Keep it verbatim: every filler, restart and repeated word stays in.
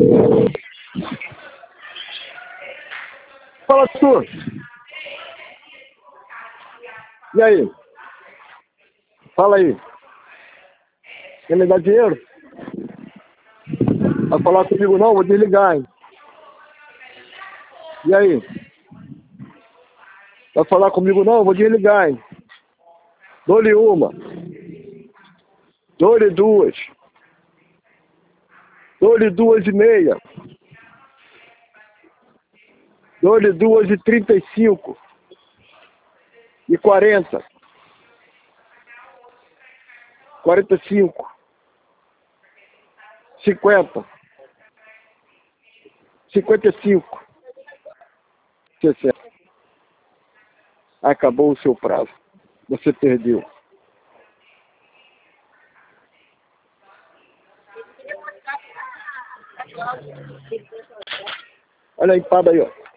Fala, tu. E aí? Fala aí. Quer me dar dinheiro? Vai falar comigo não? Vou desligar, hein? E aí? Vai falar comigo não? Vou desligar, hein? Dou-lhe uma. Dou-lhe duas. Dou-lhe duas e meia. Dou-lhe duas e trinta e cinco. E quarenta. Quarenta e cinco. Cinquenta. Cinquenta e cinco. Sessenta. Acabou o seu prazo. Você perdeu. Olha a empada aí, ó.